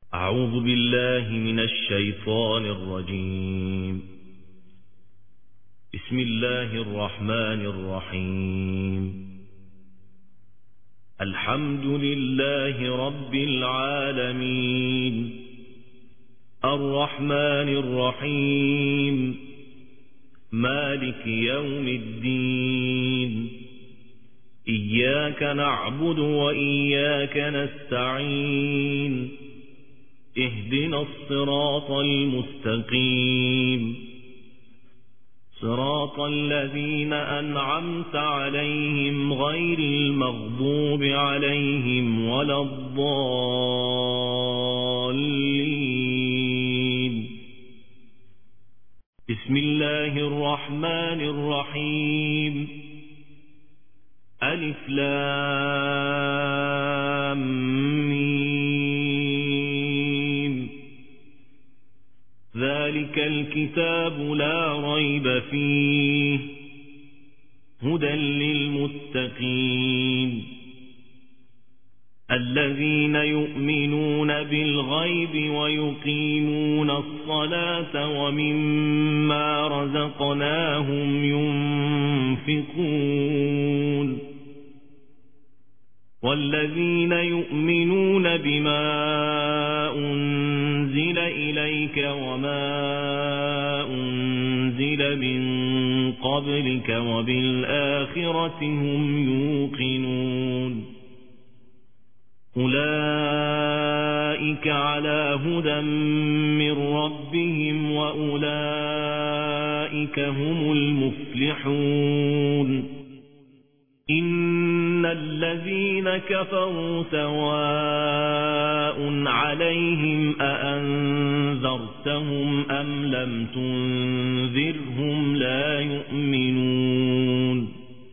أعوذ بالله من الشيطان الرجيم. بسم الله الرحمن الرحيم. الحمد لله رب العالمين الرحمن الرحيم مالك يوم الدين. إياك نعبد وإياك نستعين. اهدنا الصراط المستقيم صراط الذين أنعمت عليهم غير المغضوب عليهم ولا الضالين. بسم الله الرحمن الرحيم. ألف لام ميم. ذلك الكتاب لا ريب فيه هدى للمتقين الذين يؤمنون بالغيب ويقيمون الصلاة ومما رزقناهم ينفقون والذين يؤمنون بما أنزل إليك وما أنزل من قبلك وبالآخرة هم يوقنون أولئك على هدى من ربهم وأولئك هم المفلحون. إن الذين كفروا سواء عليهم أأنذرتهم أم لم تنذرهم لا يؤمنون.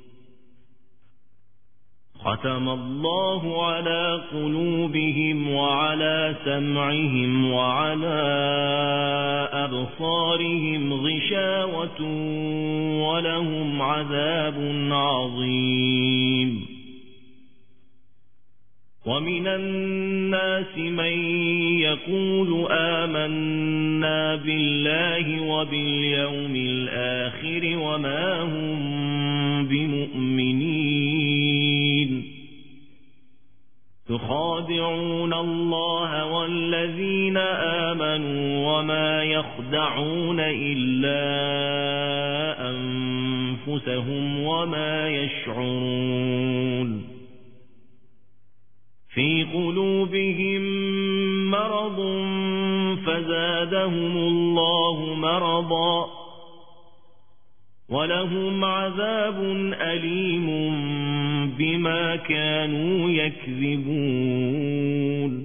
ختم الله على قلوبهم وعلى سمعهم وعلى أبصارهم غشاوة ولهم عذاب عظيم. ومن الناس من يقول آمنا بالله وباليوم الآخر وما هم بمؤمنين يخادعون الله والذين آمنوا وما يخدعون إلا أنفسهم وما يشعرون. في قلوبهم مرض فزادهم الله مرضا ولهم عذاب أليم بما كانوا يكذبون.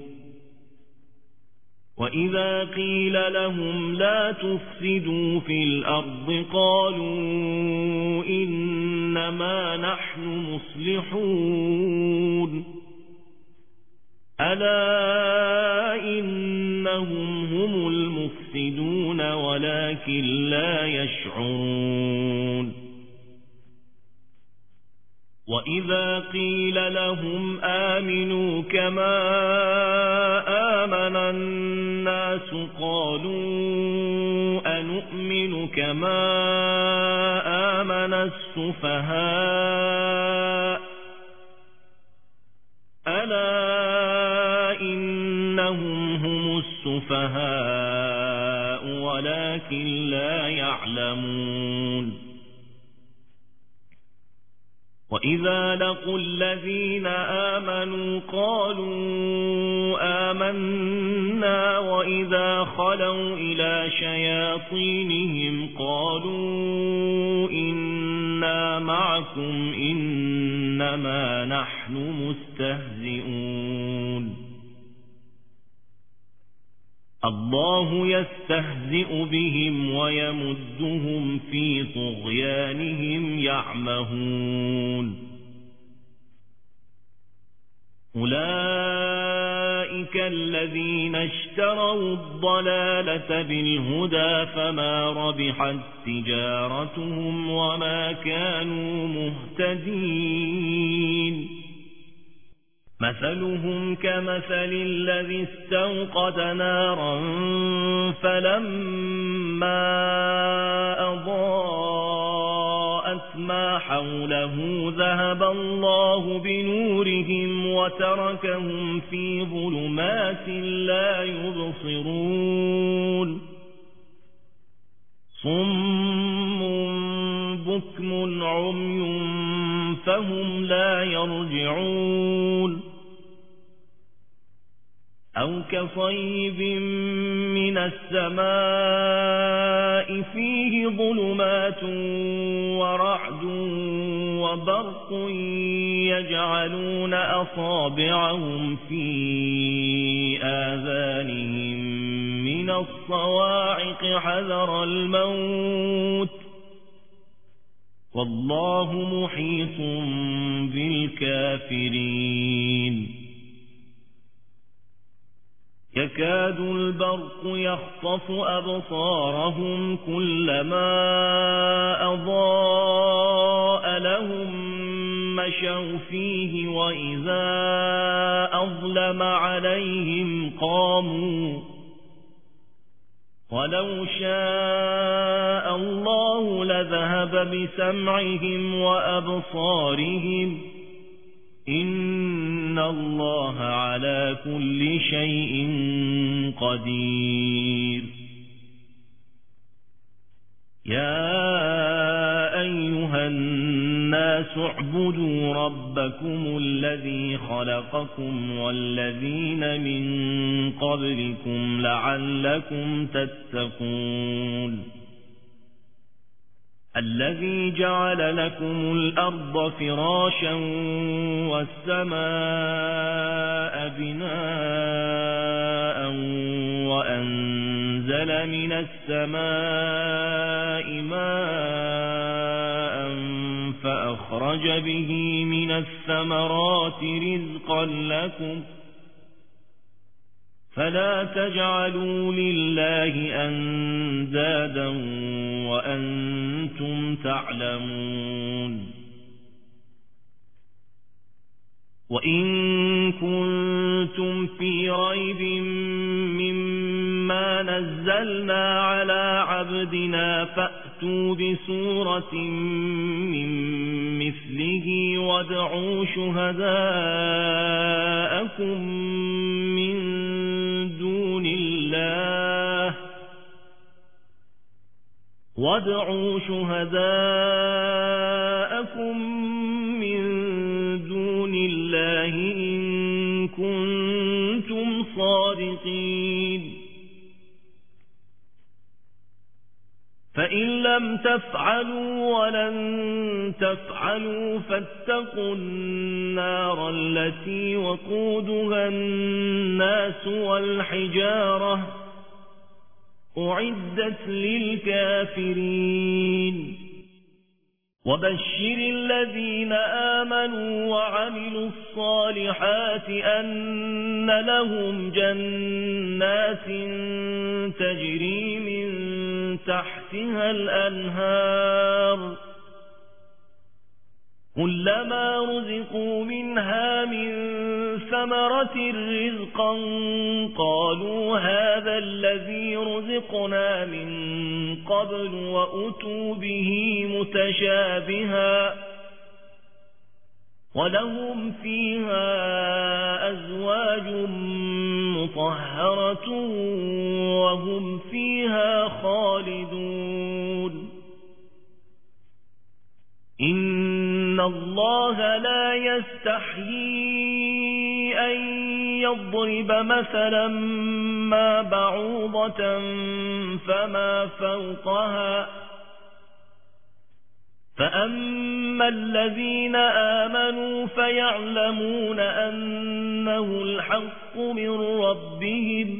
وإذا قيل لهم لا تفسدوا في الأرض قالوا إنما نحن مصلحون. ألا إنهم هم المفسدون ولكن لا يشعرون. وإذا قيل لهم آمنوا كما آمن الناس قالوا أنؤمن كما آمن السفهاء. ألا إنهم هم السفهاء ولكن لا يعلمون. وإذا لقوا الذين آمنوا قالوا آمنا وإذا خلوا إلى شياطينهم قالوا إنا معكم إنما نحن مستهزئون. الله يستهزئ بهم ويمدهم في طغيانهم يعمهون. أولئك الذين اشتروا الضلالة بالهدى فما ربحت تجارتهم وما كانوا مهتدين. مثلهم كمثل الذي استوقد نارا فلما أضاءت ما حوله ذهب الله بنورهم وتركهم في ظلمات لا يبصرون صم بكم عمي فهم لا يرجعون أو كصيب من السماء فيه ظلمات ورعد وبرق يجعلون أصابعهم في آذانهم من الصواعق حذر الموت والله محيط بالكافرين يكاد البرق يخطف أبصارهم كلما أضاء لهم مشوا فيه وإذا أظلم عليهم قاموا ولو شاء الله لذهب بسمعهم وأبصارهم إن الله على كل شيء قدير يا أيها الناس اعبدوا ربكم الذي خلقكم والذين من قبلكم لعلكم تتقون الذي جعل لكم الأرض فراشا والسماء بناء وأنزل من السماء ماء فأخرج به من الثمرات رزقا لكم فلا تجعلوا لله أندادا وأنتم تعلمون وإن كنتم في ريب مما نزلنا على عبدنا فأتوا بسورة من مثله وادعوا شهداءكم من دون الله إن كنتم صادقين فإن لم تفعلوا ولن تفعلوا فاتقوا النار التي وقودها الناس والحجارة أعدت للكافرين وبشر الذين آمنوا وعملوا الصالحات أن لهم جنات تجري من تحتها الأنهار كلما رزقوا منها من ثمرة رزقا قالوا هذا الذي رزقنا من قبل وأتوا به متشابها ولهم فيها أزواج مطهرة وهم فيها خالدون إن الله لا يستحيي أن يضرب مثلا ما بعوضة فما فوقها فأما الذين آمنوا فيعلمون أنه الحق من ربهم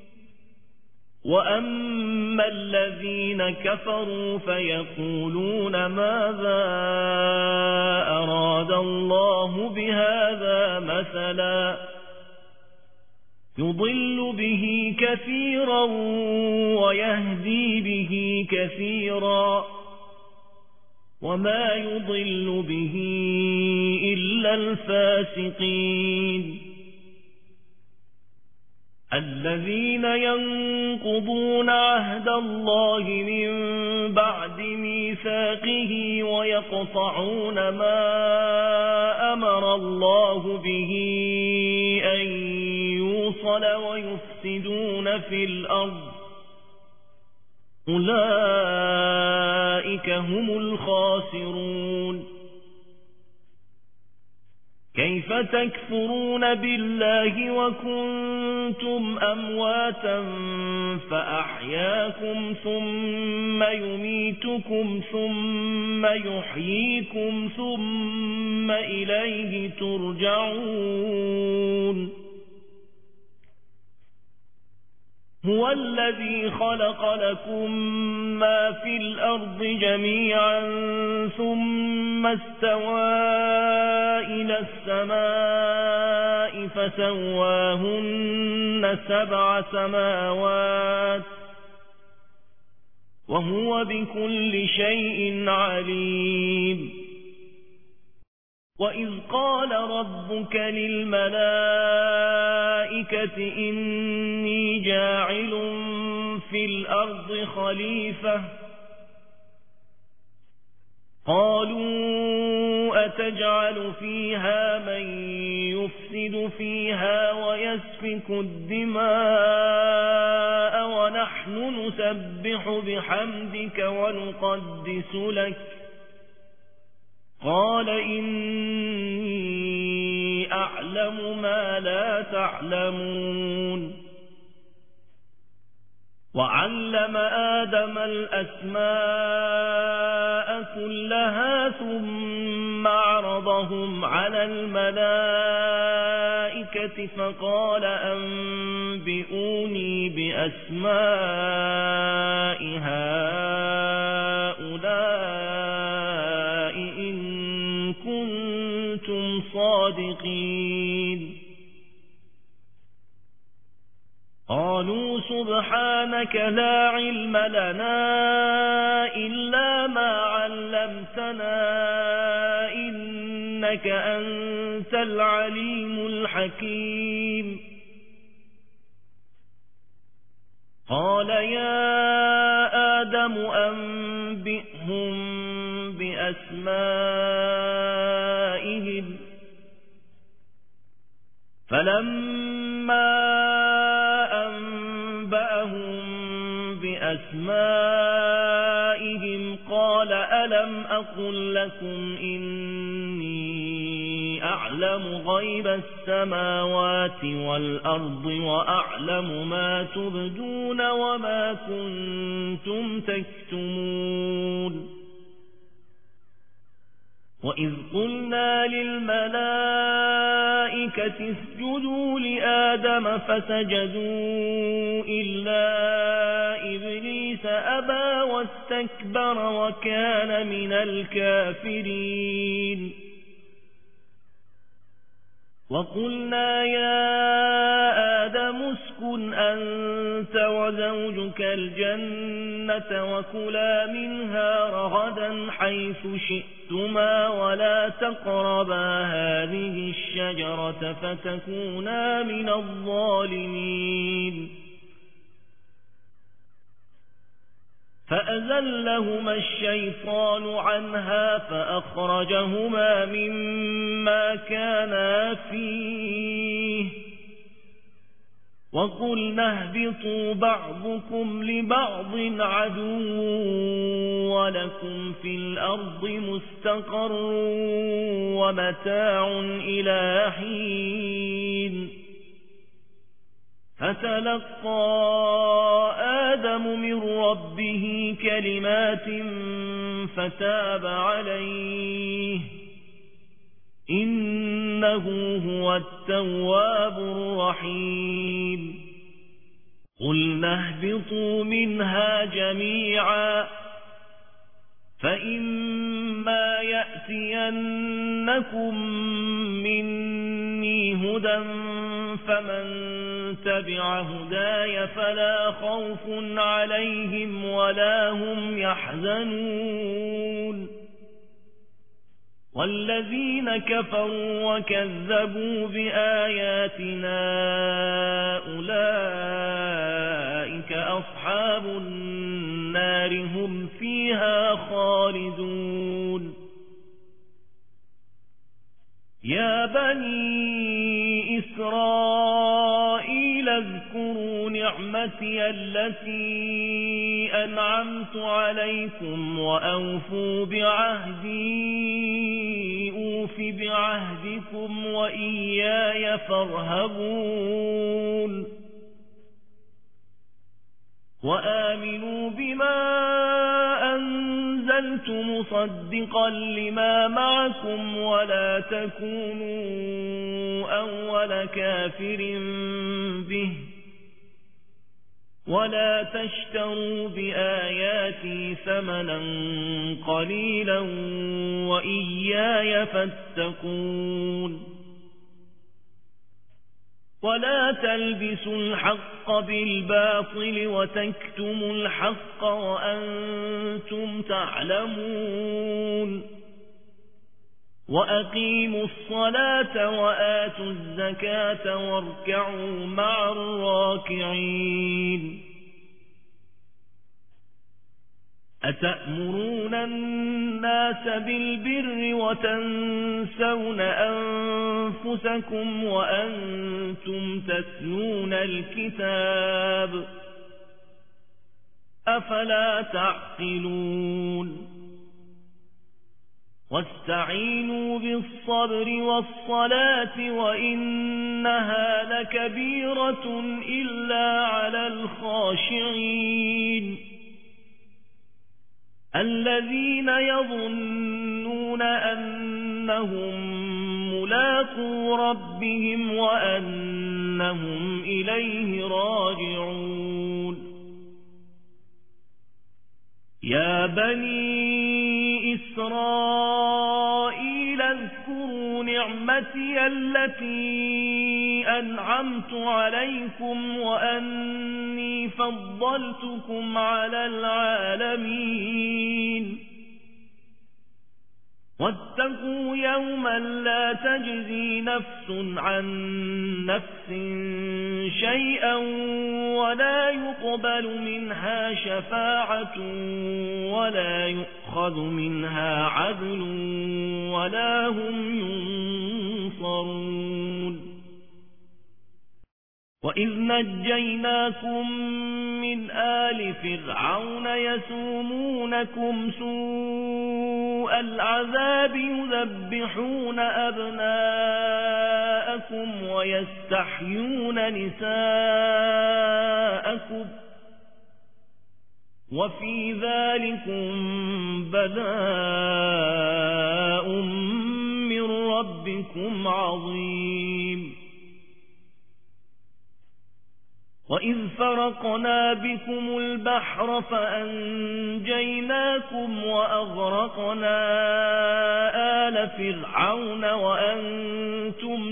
وأما الذين كفروا فيقولون ماذا أراد الله بهذا مثلا يضل به كثيرا ويهدي به كثيرا وما يضل به إلا الفاسقين الذين ينقضون عهد الله من بعد ميثاقه ويقطعون ما أمر الله به أن يوصل ويفسدون في الأرض أولئك هم الخاسرون كيف تكفرون بالله وكنتم أمواتا فأحياكم ثم يميتكم ثم يحييكم ثم إليه ترجعون هو الذي خلق لكم ما في الأرض جميعا ثم استوى إلى السماء فسواهن 7 سماوات وهو بكل شيء عليم وإذ قال ربك للملائكة إني جاعل في الأرض خليفة قالوا أتجعل فيها من يفسد فيها ويسفك الدماء ونحن نسبح بحمدك ونقدس لك قال إني أعلم ما لا تعلمون وعلم آدم الأسماء كلها ثم عرضهم على الملائكة فقال أنبئوني بأسماء هؤلاء إن كنتم صادقين قالوا سبحانك لا علم لنا إلا ما علمتنا إنك أنت العليم الحكيم قال يا آدم أنبئهم بأسمائهم فلما بأسمائهم قال ألم أقل لكم إني أعلم غيب السماوات والأرض وأعلم ما تبدون وما كنتم تكتمون وإذ قلنا للملائكة اسجدوا لآدم فسجدوا إلا إبليس أبى واستكبر وكان من الكافرين وقلنا يا آدم اسكن أنت وزوجك الجنة وكلا منها رغدا حيث شئتما ولا تقربا هذه الشجرة فتكونا من الظالمين فأزلهما الشيطان عنها فأخرجهما مما كانا فيه وقلنا اهبطوا بعضكم لبعض عدو ولكم في الأرض مستقر ومتاع إلى حين فتلقى آدم من ربه كلمات فتاب عليه إنه هو التواب الرحيم قلنا اهبطوا منها جميعا فإما يأتينكم مني هدى فمن تبع هداي فلا خوف عليهم ولا هم يحزنون والذين كفروا وكذبوا بآياتنا أولئك أصحاب النار هم فيها خالدون يا بني إسرائيل اذكروا نعمتي التي أنعمت عليكم وأوفوا بعهدي أوف بعهدكم وإياي فارهبون وآمنوا بما أنزلت مصدقا لما معكم ولا تكونوا أول كافر به ولا تشتروا بآياتي ثمنا قليلا وإياي فاتقون ولا تلبسوا الحق بالباطل وتكتموا الحق وأنتم تعلمون وأقيموا الصلاة وآتوا الزكاة واركعوا مع الراكعين أتأمرون الناس بالبر وتنسون أنفسكم وأنتم تتلون الكتاب أفلا تعقلون واستعينوا بالصبر والصلاة وإنها لكبيرة إلا على الخاشعين الذين يظنون أنهم ملاقو ربهم وأنهم إليه راجعون يا بني إسرائيل اذكروا نعمتي التي أنعمت عليكم وأني فضلتكم على العالمين واتقوا يوما لا تجزي نفس عن نفس شيئا ولا يقبل منها شفاعة ولا يؤخذ منها عدل ولا هم ينصرون وإذ نجيناكم من آل فرعون يسومونكم سوء العذاب يذبحون أبناءكم ويستحيون نساءكم وفي ذلكم بلاء من ربكم عظيم وإذ فرقنا بكم البحر فأنجيناكم وأغرقنا آل فرعون وأنتم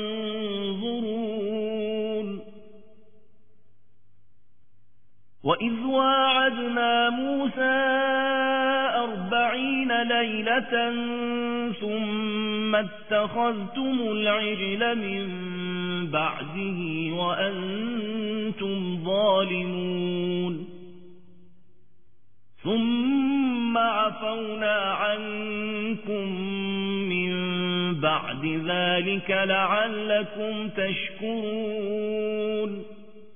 تنظرون وإذ واعدنا موسى 40 ليلة ثم اتخذتم العجل من بعده وأنتم ظالمون ثم عفونا عنكم من بعد ذلك لعلكم تشكرون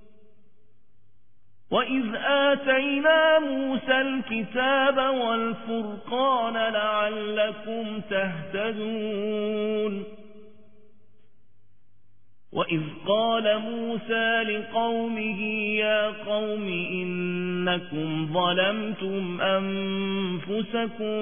وإذ آتينا موسى الكتاب والفرقان لعلكم تهتدون وإذ قال موسى لقومه يا قوم إنكم ظلمتم أنفسكم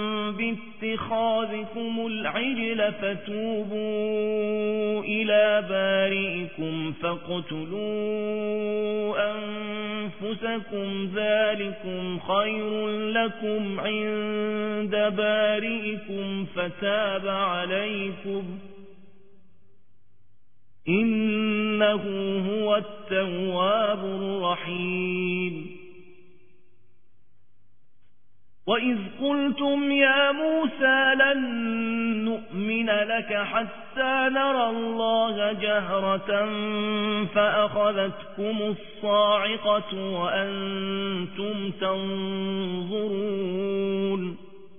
باتخاذكم العجل فتوبوا إلى بارئكم فاقتلوا أنفسكم ذلكم خير لكم عند بارئكم فتاب عليكم إنه هو التواب الرحيم وإذ قلتم يا موسى لن نؤمن لك حتى نرى الله جهرة فأخذتكم الصاعقة وأنتم تنظرون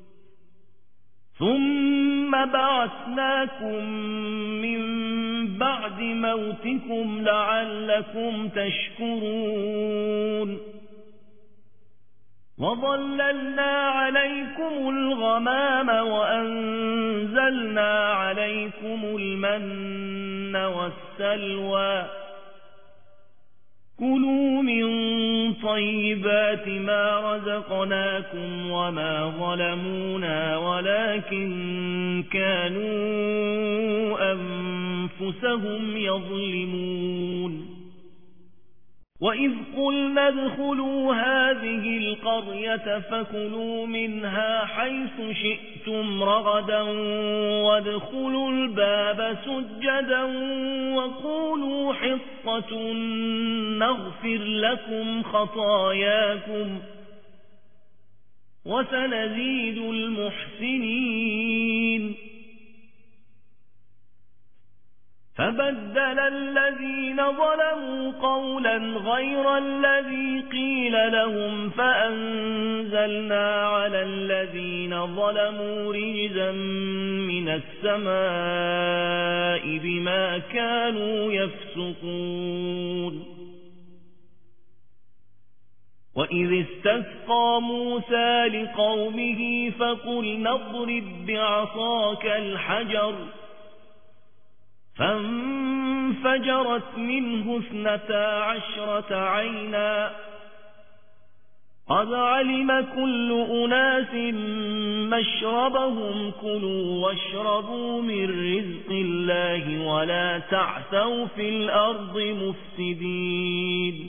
ثم بعثناكم من بعد موتكم لعلكم تشكرون وظللنا عليكم الغمام وأنزلنا عليكم المن والسلوى كلوا من طيبات ما رزقناكم وما ظلمونا ولكن كانوا أنفسهم يظلمون وإذ قلنا ادخلوا هذه القرية فكلوا منها حيث شئتم رغدا وادخلوا الباب سجدا وقولوا حطة نغفر لكم خطاياكم وسنزيد المحسنين فبدل الذين ظلموا قولا غير الذي قيل لهم فأنزلنا على الذين ظلموا رجزا من السماء بما كانوا يفسقون وإذ استسقى موسى لقومه فقلنا اضرب بعصاك الحجر فانفجرت منه 12 عينا قد علم كل أناس مشربهم كلوا واشربوا من رزق الله ولا تعثوا في الأرض مفسدين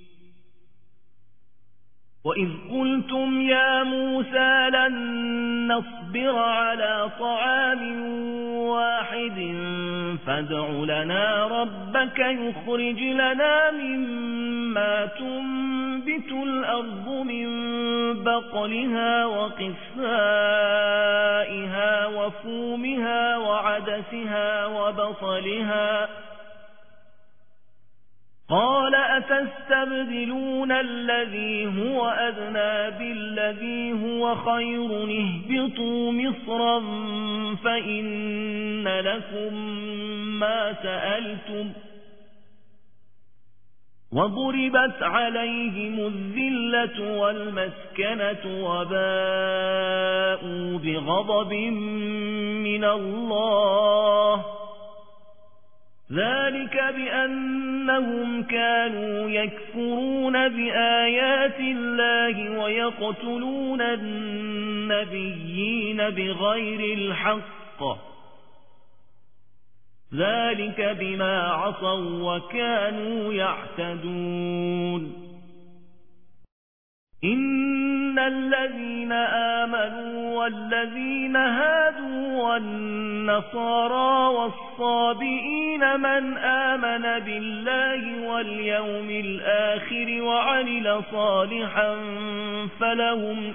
وإذ قلتم يا موسى لن نصبر على طعام واحد فادع لنا ربك يخرج لنا مما تنبت الأرض من بقلها وقثائها وفومها وعدسها وبصلها قال أتستبدلون الذي هو أدنى بالذي هو خير اهبطوا مصرا فإن لكم ما سألتم وضربت عليهم الذلة والمسكنة وباءوا بغضب من الله ذلك بأنهم كانوا يكفرون بآيات الله ويقتلون النبيين بغير الحق ذلك بما عصوا وكانوا يعتدون إن الذين آمنوا والذين هادوا والنصارى والصابئين من آمن بالله واليوم الآخر وعمل صالحا فلهم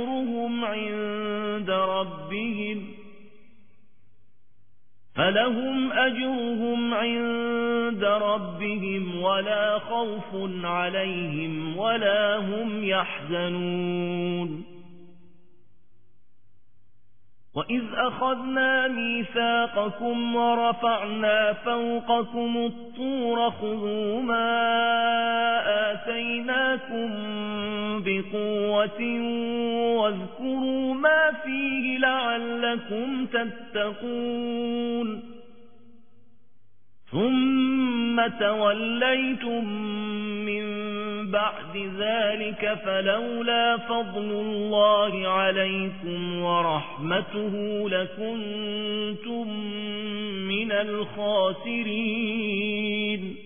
أجرهم عند ربهم ولا خوف عليهم ولا هم يحزنون وإذ أخذنا ميثاقكم ورفعنا فوقكم الطور خذوا ما آتيناكم بقوة واذكروا ما فيه لعلكم تتقون ثم توليتم من بعد ذلك فلولا فضل الله عليكم ورحمته لكنتم من الخاسرين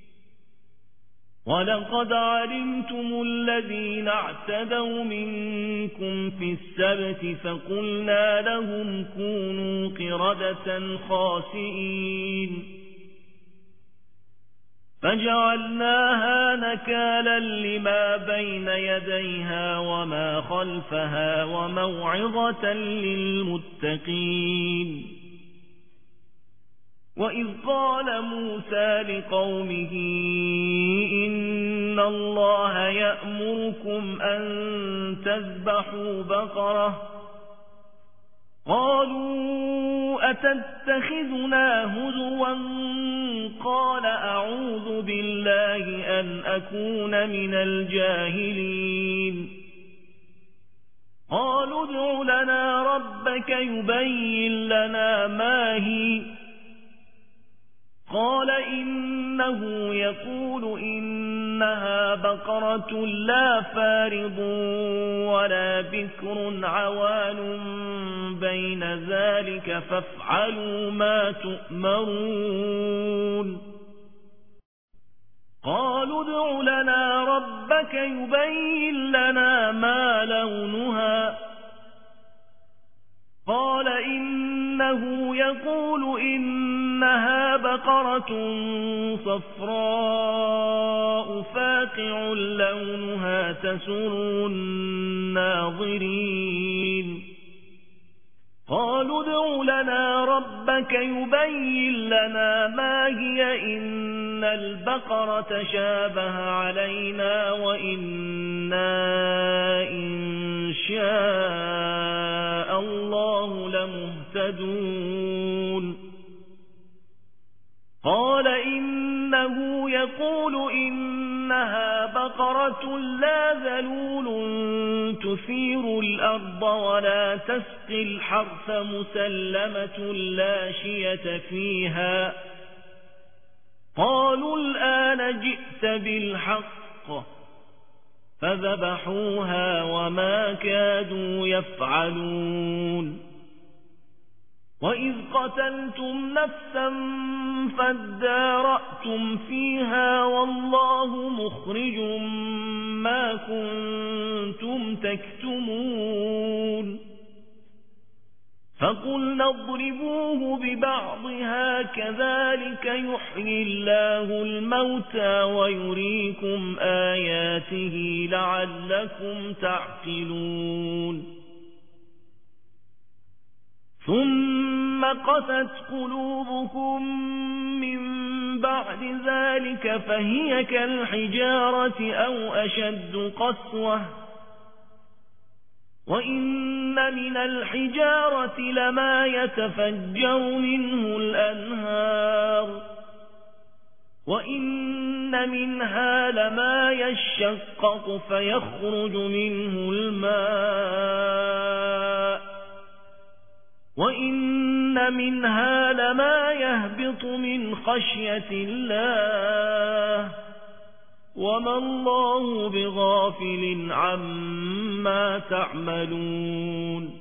ولقد علمتم الذين اعتدوا منكم في السبت فقلنا لهم كونوا قردة خاسئين فجعلناها نكالا لما بين يديها وما خلفها وموعظة للمتقين. وإذ قال موسى لقومه إن الله يأمركم أن تذبحوا بقرة قالوا أتتخذنا هزوا قال أعوذ بالله أن أكون من الجاهلين. قالوا ادع لنا ربك يبين لنا ما هي قال إنه يقول إنها بقرة لا فارض ولا بكر عوان بين ذلك فافعلوا ما تؤمرون. قالوا ادع لنا ربك يبين لنا ما لونها قال إنه يقول إنها بقرة صفراء فاقع لونها تسر الناظرين. قالوا ادع لنا ربك يبين لنا ما هي إن البقرة شابه علينا وإنا إن شاء الله لمهتدون. قال إنه يقول إنها بقرة لا ذلول تثير الأرض ولا تسقي الحرث مسلمة لا شية فيها. قالوا الآن جئت بالحق فذبحوها وما كادوا يفعلون. وإذ قتلتم نفسا فادارأتم فيها والله مخرج ما كنتم تكتمون. فقلنا اضربوه ببعضها كذلك يحيي الله الموتى ويريكم آياته لعلكم تعقلون. ثم قست قلوبكم من بعد ذلك فهي كالحجارة أو أشد قسوة وإن من الحجارة لما يتفجر منه الأنهار وإن منها لما يشقق فيخرج منه الماء وإن منها لما يهبط من خشية الله وما الله بغافل عما تعملون.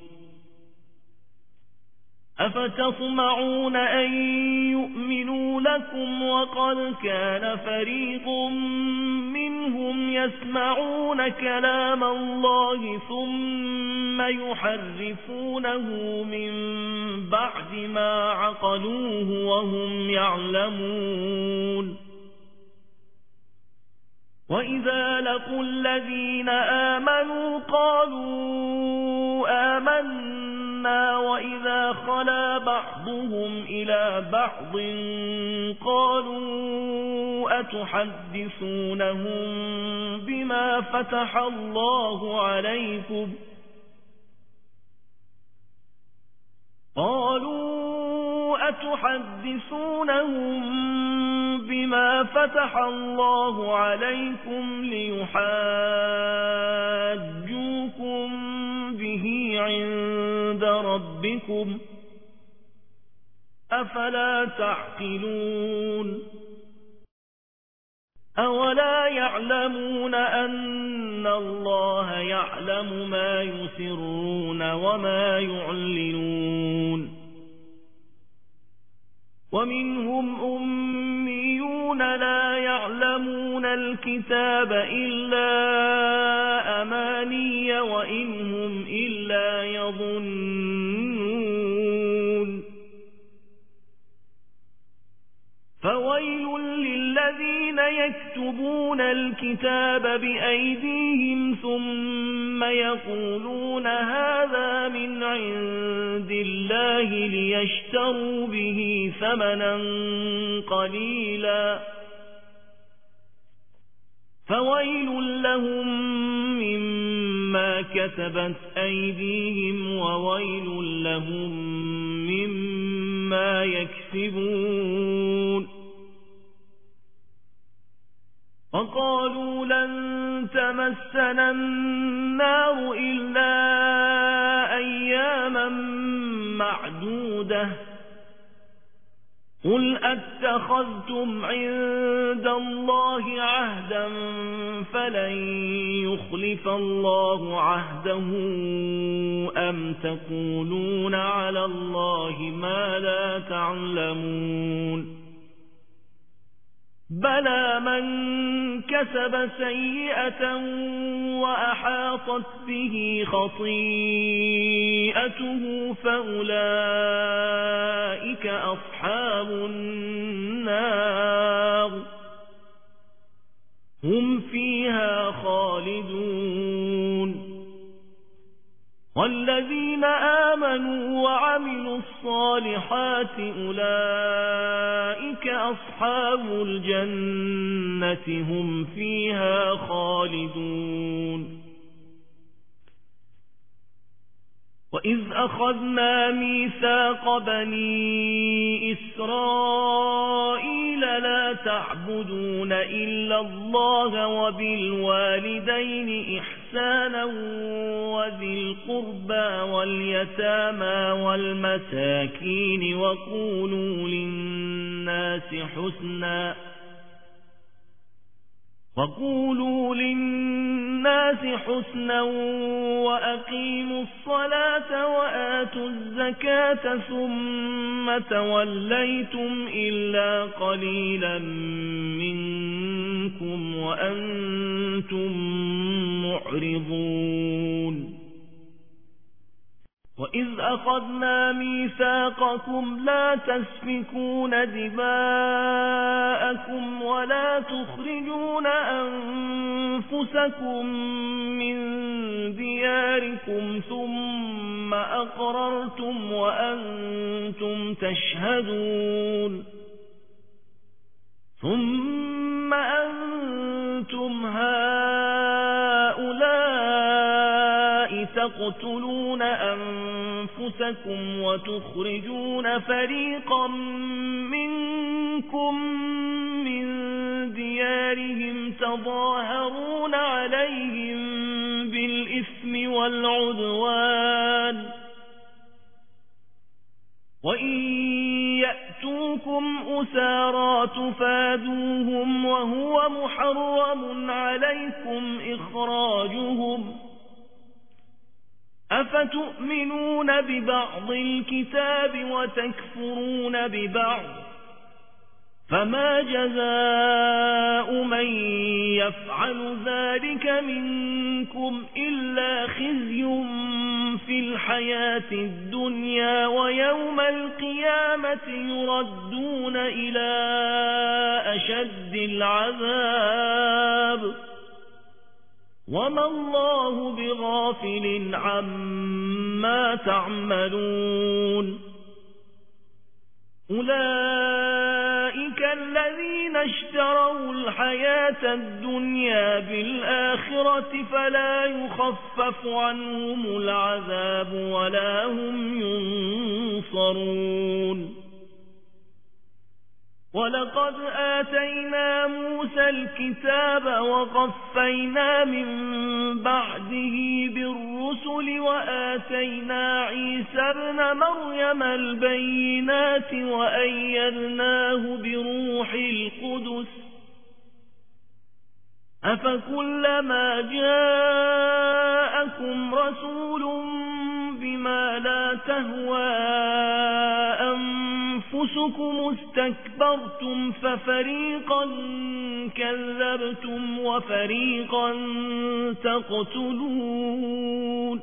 أفتطمعون أن يؤمنوا لكم وقد كان فريق منهم يسمعون كلام الله ثم يحرفونه من بعد ما عقلوه وهم يعلمون. وإذا لقوا الذين آمنوا قالوا آمنا وإذا خلا بعضهم إلى بعض قالوا أتحدثونهم بما فتح الله عليكم بما فتح الله عليكم ليحاجوكم به عند ربكم أفلا تعقلون. أولا يعلمون أن الله يعلم ما يسرون وما يعلنون. ومنهم أميون لا يعلمون الكتاب إلا أماني وإنهم إلا يظنون. فويل للذين يكتبون الكتاب بأيديهم ثم يقولون هذا من عند الله ليشتروا به ثمنا قليلا فويل لهم مما كتبت أيديهم وويل لهم مما يكسبون وقالوا لن تمسنا النار إلا أياما معدودة قل أتخذتم عند الله عهدا فلن يخلف الله عهده أم تقولون على الله ما لا تعلمون بلى من كسب سيئة وأحاطت به خطيئته فأولئك أصحاب النار هم فيها خالدون والذين آمنوا وعملوا الصالحات أولئك أصحاب الجنة هم فيها خالدون وإذ أخذنا ميثاق بني إسرائيل لا تعبدون إلا الله وبالوالدين إحسانا وذي القربى واليتامى والمساكين وقولوا للناس حسنا وأقيموا الصلاة وآتوا الزكاة ثم توليتم إلا قليلا منكم وأنتم معرضون وإذ أخذنا ميثاقكم لا تسفكون دماءكم ولا تخرجون أنفسكم من دياركم ثم أقررتم وأنتم تشهدون ثم أنتم هؤلاء تقتلون أنفسكم وتخرجون فريقا منكم من ديارهم تظاهرون عليهم بالإثم والعدوان وإن يأتوكم أسارى تفادوهم وهو محرم عليكم إخراجهم أفتؤمنون ببعض الكتاب وتكفرون ببعض فما جزاء من يفعل ذلك منكم إلا خزي في الحياة الدنيا ويوم القيامة يردون إلى أشد العذاب وما الله بغافل عما تعملون أولئك الذين اشتروا الحياة الدنيا بالآخرة فلا يخفف عنهم العذاب ولا هم ينصرون ولقد آتينا موسى الكتاب وقفينا من بعده بالرسل وآتينا عيسى ابن مريم البينات وأيدناه بروح القدس أفكلما جاءكم رسول بما لا تهوى أنفسكم استكبرتم ففريقا كذبتم وفريقا تقتلون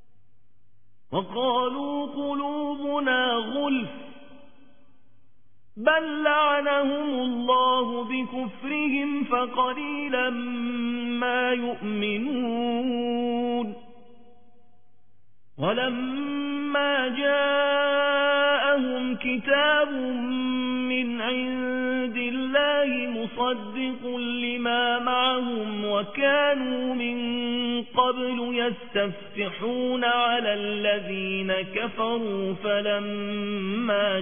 وقالوا قلوبنا غلف بل لعنهم الله بكفرهم فقليلا ما يؤمنون ولما جاءهم كتاب من عند الله مصدق لما معهم وكانوا من قبل يستفتحون على الذين كفروا فلما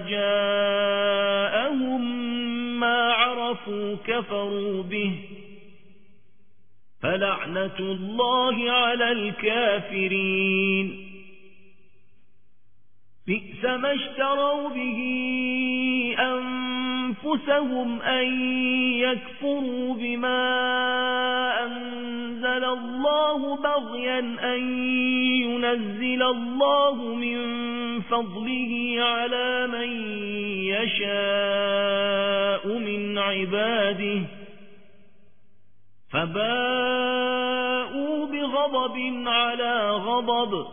جاءهم ما عرفوا كفروا به فلعنة الله على الكافرين بئس ما اشتروا به أنفسهم أن يكفروا بما أنزل الله بغيا أن ينزل الله من فضله على من يشاء من عباده فباءوا بغضب على غضب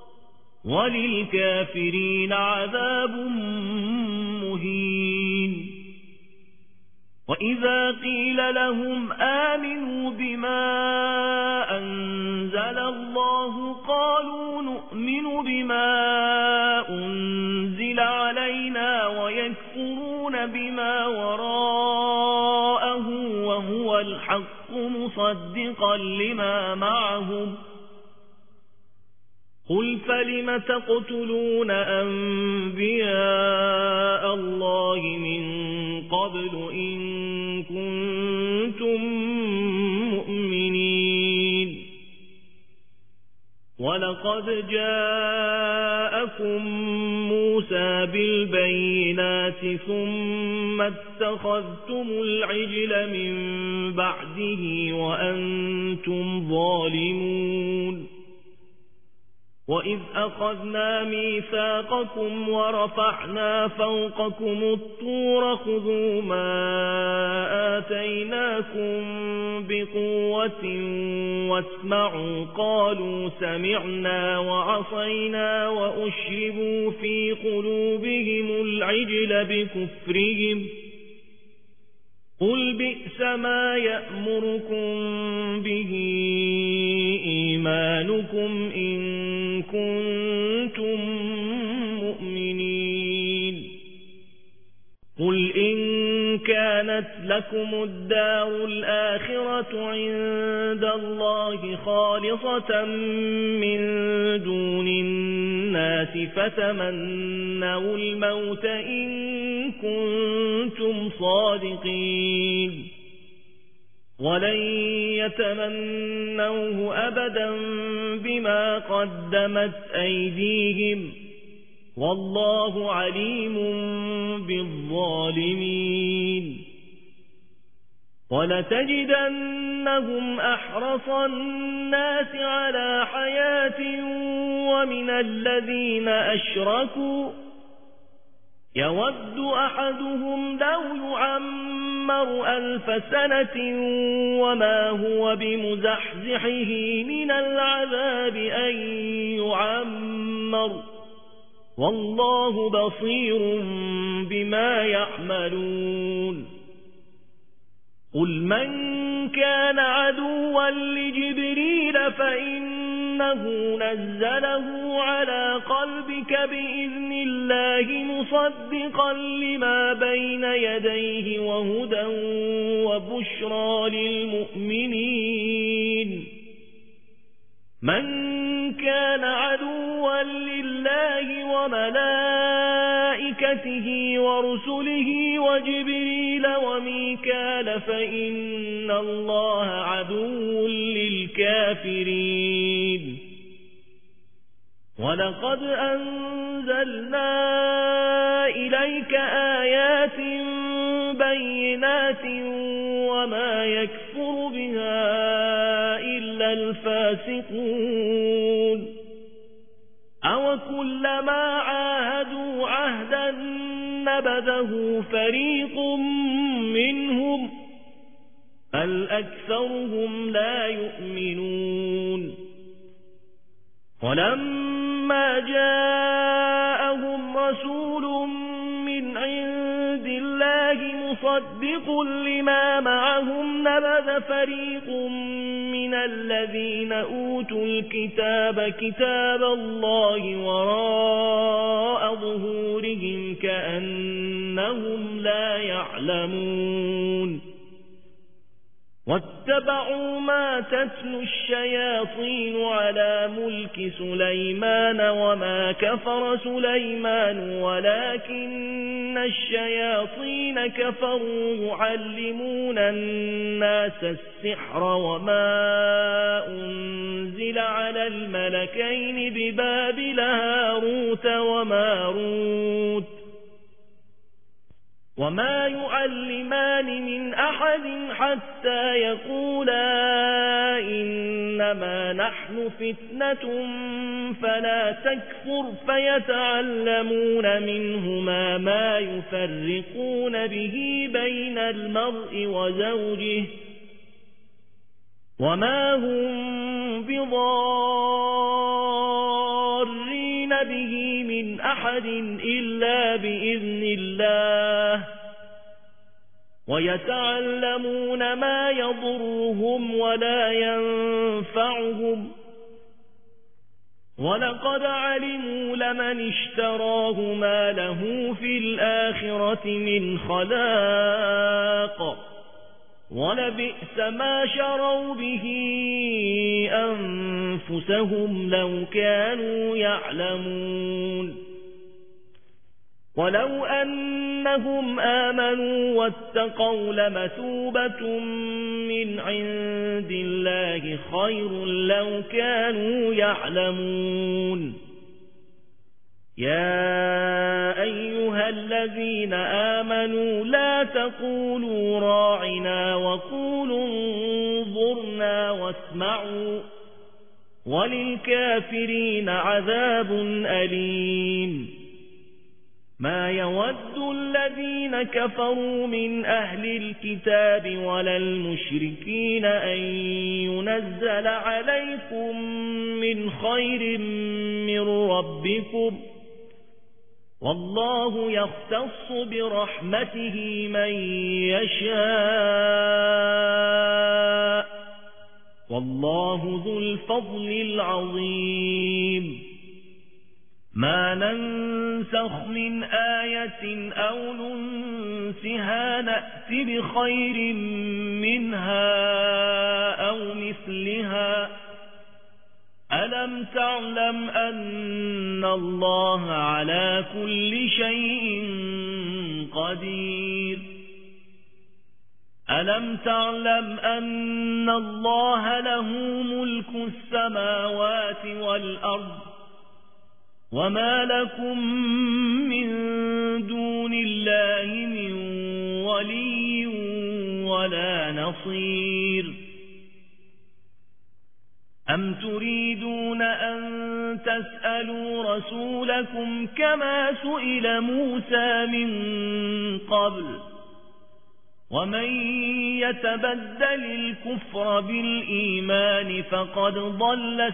وللكافرين عذاب مهين وإذا قيل لهم آمنوا بما أنزل الله قالوا نؤمن بما أنزل علينا ويكفرون بما وراءه وهو الحق مصدقا لما معهم قل فلم تقتلون أنبياء الله من قبل إن كنتم مؤمنين ولقد جاءكم موسى بالبينات ثم اتخذتم العجل من بعده وأنتم ظالمون وإذ أخذنا ميثاقكم ورفعنا فوقكم الطور خذوا ما آتيناكم بقوة واسمعوا قالوا سمعنا وعصينا وأشربوا في قلوبهم العجل بكفرهم قل بئس ما يأمركم به إيمانكم إن كنتم مؤمنين قل إن كانت لكم الدار الآخرة عند الله خالصة من دون الناس فتمنوا الموت إن كنتم صادقين ولن يتمنوه أبدا بما قدمت أيديهم والله عليم بالظالمين ولتجدنهم أحرص الناس على حياة ومن الذين أشركوا يود أحدهم لو يعمر 1000 سنة وما هو بمزحزحه من العذاب أن يعمر والله بصير بما يعملون قل من كان عدوا لجبريل فإنه نزله على قلبك بإذن الله مصدقا لما بين يديه وهدى وبشرى للمؤمنين من كان عدوا لله وملائكته ورسله وجبريل وميكال فإن الله عدو للكافرين ولقد أنزلنا إليك آيات بينات وما يكفر بها إلا الفاسقون أو كلما عاهدوا عهدا نبذه فريق منهم بل أكثرهم لا يؤمنون ولما جاءهم رسول من عند الله مصدق لما معهم نبذ فريق من الذين أوتوا الكتاب كتاب الله وراء ظهورهم كأنهم لا يعلمون واتبعوا ما تتلو الشياطين على ملك سليمان وما كفر سليمان ولكن الشياطين كفروا يعلمون الناس السحر وما أنزل على الملكين ببابل هاروت وماروت وما يعلمان من أحد حتى يقولا إنما نحن فتنة فلا تكفر فيتعلمون منهما ما يفرقون به بين المرء وزوجه وما هم بضارين به من أحد إلا بإذن الله ويتعلمون ما يضرهم ولا ينفعهم ولقد علموا لمن اشتراه ما له في الآخرة من خلاق ولبئس ما شروا به أنفسهم لو كانوا يعلمون ولو أنهم آمنوا واتقوا لمثوبة من عند الله خير لو كانوا يعلمون يا أيها الذين آمنوا لا تقولوا راعنا وقولوا انظرنا واسمعوا وللكافرين عذاب أليم ما يود الذين كفروا من أهل الكتاب ولا المشركين أن ينزل عليكم من خير من ربكم والله يختص برحمته من يشاء والله ذو الفضل العظيم ما ننسخ من آية أو ننسها نأت بخير منها أو مثلها ألم تعلم أن الله على كل شيء قدير ألم تعلم أن الله له ملك السماوات والأرض وما لكم من دون الله من ولي ولا نصير أم تريدون أن تسألوا رسولكم كما سئل موسى من قبل ومن يتبدل الكفر بالإيمان فقد ضل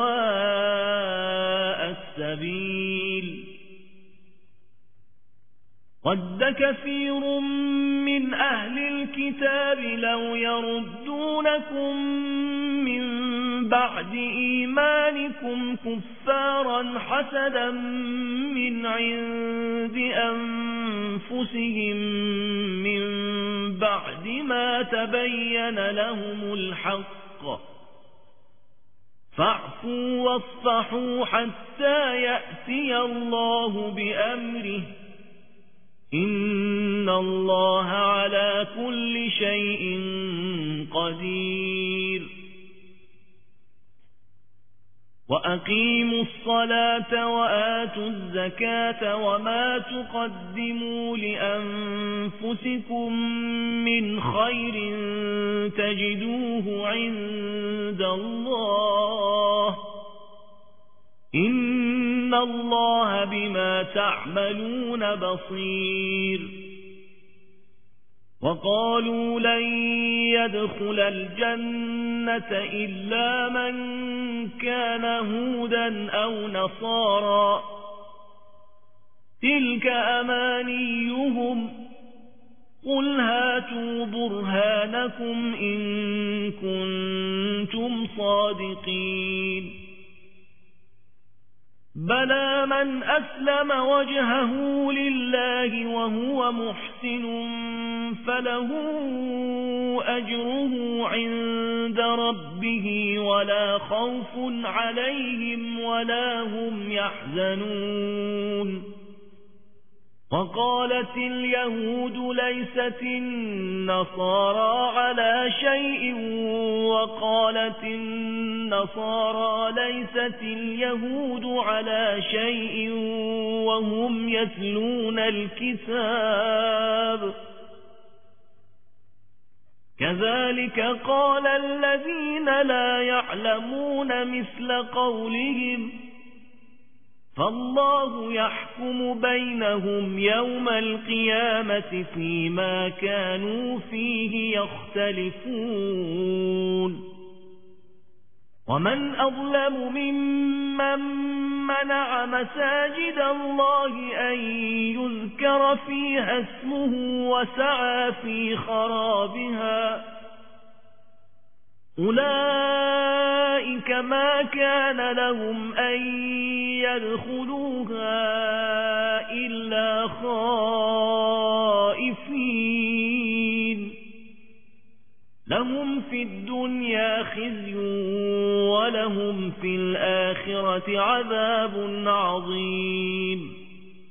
سواء السبيل ود كثير من أهل الكتاب لو يردونكم من بعد إيمانكم كفارا حسدا من عند أنفسهم من بعد ما تبين لهم الحق فاعفوا واصفحوا حتى يأتي الله بأمره إن الله على كل شيء قدير وأقيموا الصلاة وآتوا الزكاة وما تقدموا لأنفسكم من خير تجدوه عند الله إن الله بما تعملون بصير وقالوا لن يدخل الجنة إلا من كان هودا أو نصارى تلك أمانيهم قل هاتوا برهانكم إن كنتم صادقين بلى من أسلم وجهه لله وهو محسن فله أجره عند ربه ولا خوف عليهم ولا هم يحزنون وقالت اليهود ليست النصارى على شيء وقالت النصارى ليست اليهود على شيء وهم يتلون الكتاب كذلك قال الذين لا يعلمون مثل قولهم فالله يحكم بينهم يوم القيامة فيما كانوا فيه يختلفون ومن أظلم ممن منع مساجد الله أن يذكر فيها اسمه وسعى في خرابها أولئك ما كان لهم أن يدخلوها إلا خائفين لهم في الدنيا خزي ولهم في الآخرة عذاب عظيم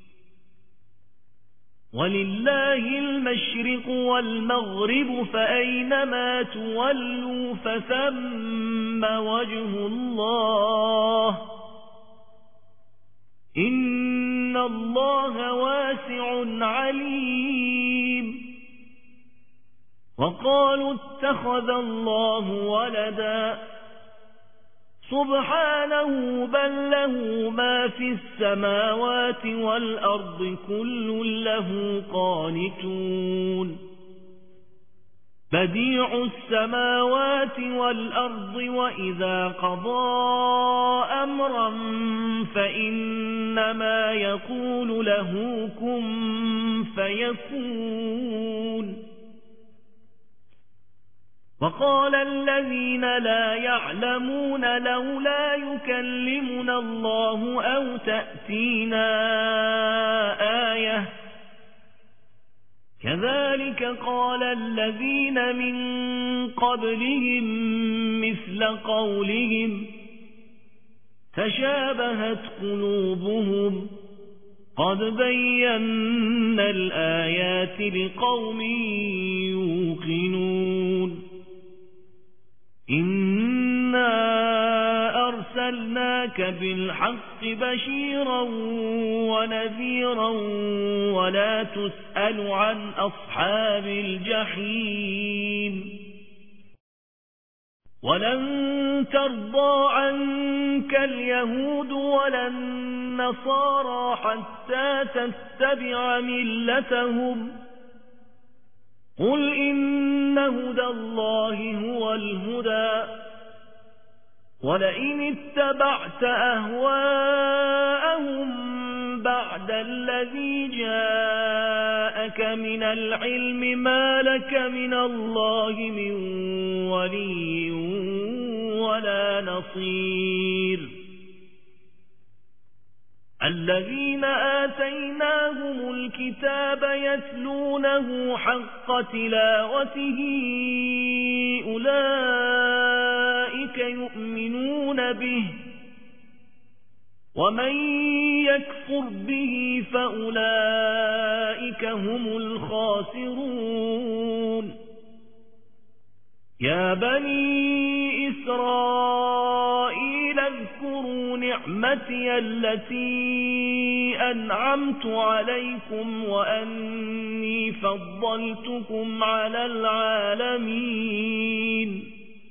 ولله المشرق والمغرب فأينما تولوا فثم وجه الله إن الله واسع عليم وقالوا اتخذ الله ولدا سبحانه بل له ما في السماوات والأرض كل له قانتون بديع السماوات والأرض وإذا قضى أمرا فإنما يقول له كن فيكون وقال الذين لا يعلمون لولا يكلمنا الله أو تأتينا آية كذلك قال الذين من قبلهم مثل قولهم تشابهت قلوبهم قد بينا الآيات لقوم يوقنون إنا أرسلناك بالحق بشيرا ونذيرا ولا تسأل عن أصحاب الجحيم ولن ترضى عنك اليهود ولا النصارى حتى تتبع ملتهم قل إن هدى الله هو الهدى ولئن اتبعت أهواءهم بعد الذي جاءك من العلم ما لك من الله من ولي ولا نصير الذين آتيناهم الكتاب يتلونه حق تلاوته أولئك يؤمنون به ومن يكفر به فأولئك هم الخاسرون يا بني إسرائيل اذكروا نعمتي التي أنعمت عليكم وأني فضلتكم على العالمين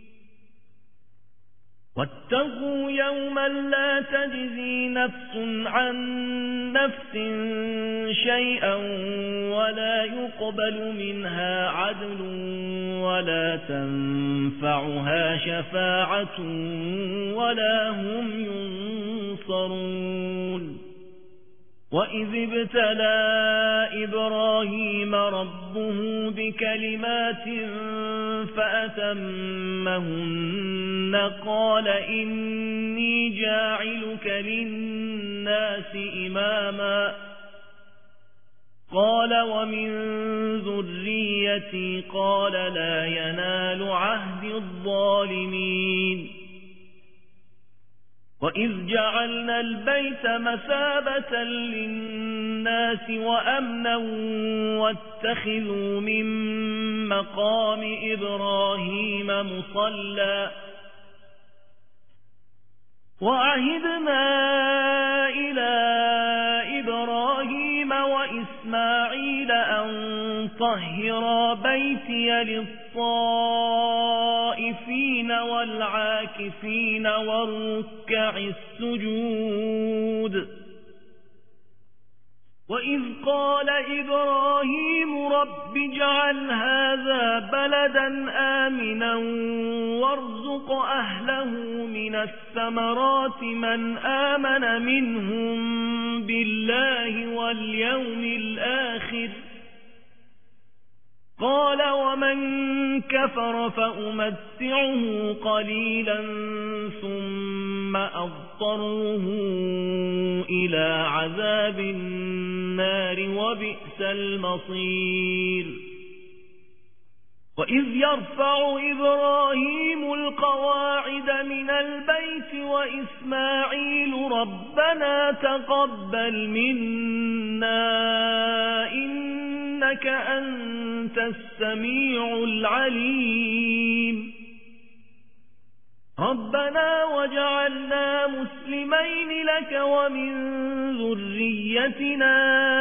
واتقوا يوما لا تجزي نفس عن نفس شيئا ولا يقبل منها عدل ولا تنفعها شفاعة ولا هم ينصرون وإذ ابتلى إبراهيم ربه بكلمات فأتمهن قال إني جاعلك للناس إماما قال ومن ذريتي قال لا ينال عهد الظالمين وإذ جعلنا البيت مثابة للناس وأمنا واتخذوا من مقام إبراهيم مصلى وعهدنا إلى إبراهيم وإسماعيل أن طهرا بيتي للطائفين والعاكفين والركع السجود وإذ قال إبراهيم رب اجعل هذا بلدا آمنا وارزق أهله من الثمرات من آمن منهم بالله واليوم الآخر قال ومن كفر فأمتعه قليلا ثم أضطره إلى عذاب النار وبئس المصير وإذ يرفع إبراهيم القواعد من البيت وإسماعيل ربنا تقبل منا إنك أنت السميع العليم ربنا وجعلنا مسلمين لك ومن ذريتنا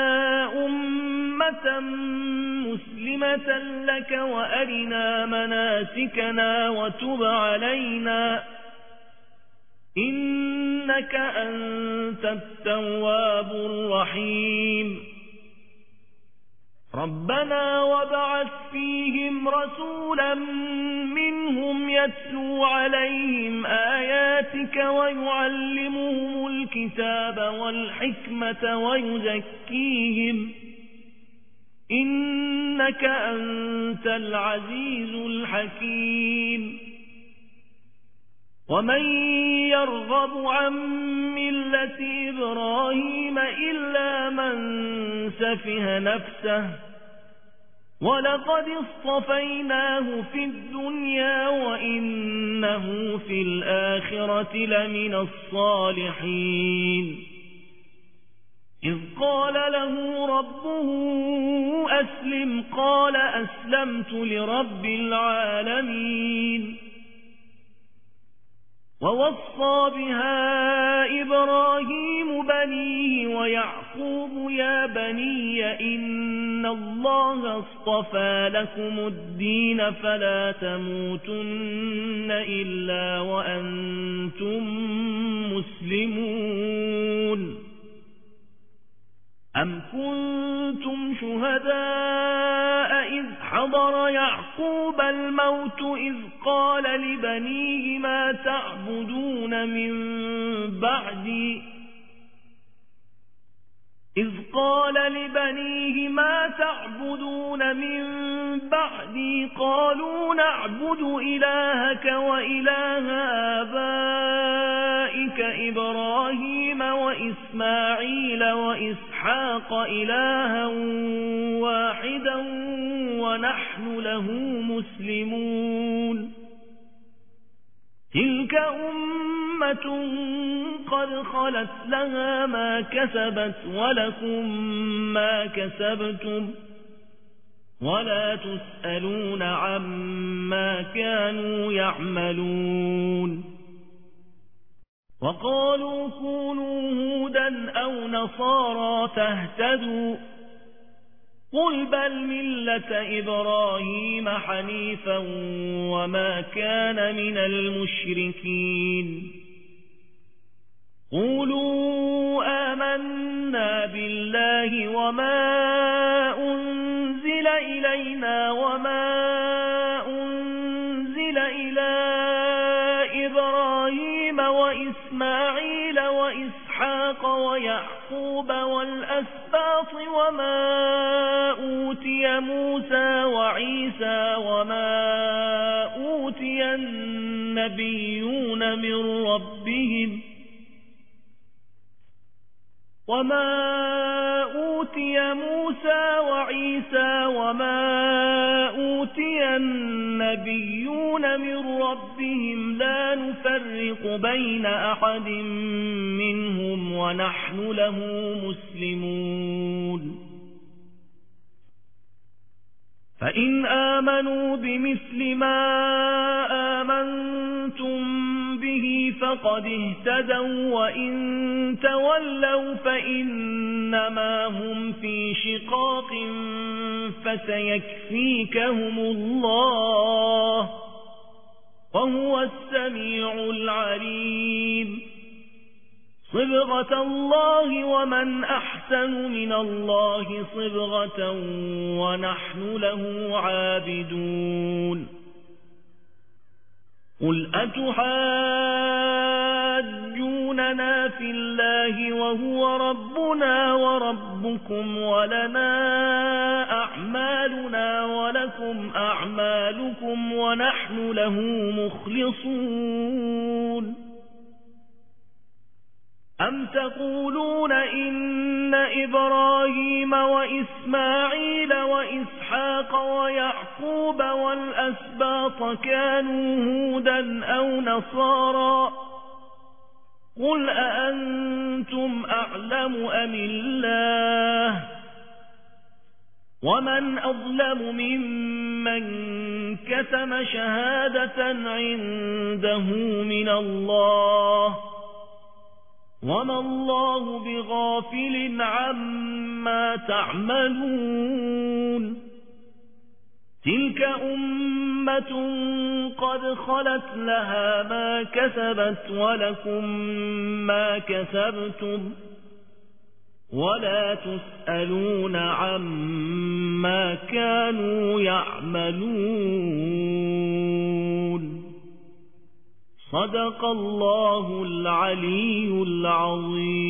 أمة مسلمة لك وأرنا مناسكنا وتب علينا إنك أنت التواب الرحيم ربنا وابعث فيهم رسولا منهم يتلو عليهم آياتك ويعلمهم الكتاب والحكمة ويزكيهم إنك أنت العزيز الحكيم ومن يرغب عن ملة إبراهيم إلا من سفه نفسه ولقد اصطفيناه في الدنيا وإنه في الآخرة لمن الصالحين إذ قال له ربه أسلم قال أسلمت لرب العالمين ووصى بها إبراهيم بنيه ويعقوب يا بني إن الله اصطفى لكم الدين فلا تموتن إلا وأنتم مسلمون أم كنتم شهداء إذ حضر يعقوب الموت إذ قال لبنيه ما تعبدون من بعدي قالوا نعبد إلهك وإله آبائك إبراهيم وإسماعيل وإسحاق إلها واحدا ونحن له مسلمون تلك أمة قد خلت لها ما كسبت ولكم ما كسبتم ولا تسألون عما كانوا يعملون وقالوا كونوا هودا أو نصارى تهتدوا قل بل ملة إبراهيم حنيفا وما كان من المشركين قولوا آمنا بالله وما أنزل إلينا وما أنزل إلى إبراهيم وإسماعيل وإسحاق ويعقوب ويعقوب والأسباط وما أوتي موسى وعيسى وما أوتي النبيون من ربهم لا نفرق بين أحد منهم ونحن له مسلمون فإن آمنوا بمثل ما آمنتم به فقد اهتدوا وإن تولوا فإنما هم في شقاق فسيكفيكهم الله وهو السميع العليم صبغة الله ومن أحسن من الله صبغة ونحن له عابدون قل أتحاجوننا في الله وهو ربنا وربكم ولنا أعمالنا ولكم أعمالكم ونحن له مخلصون أم تقولون إن إبراهيم وإسماعيل وإسحاق ويعقوب والأسباط كانوا هودا أو نصارى قل أأنتم أعلم أم الله ومن أظلم ممن كتم شهادة عنده من الله وما الله بغافل عما تعملون تلك أمة قد خلت لها ما كسبت ولكم ما كسبتم ولا تسألون عما كانوا يعملون صدق الله العلي العظيم.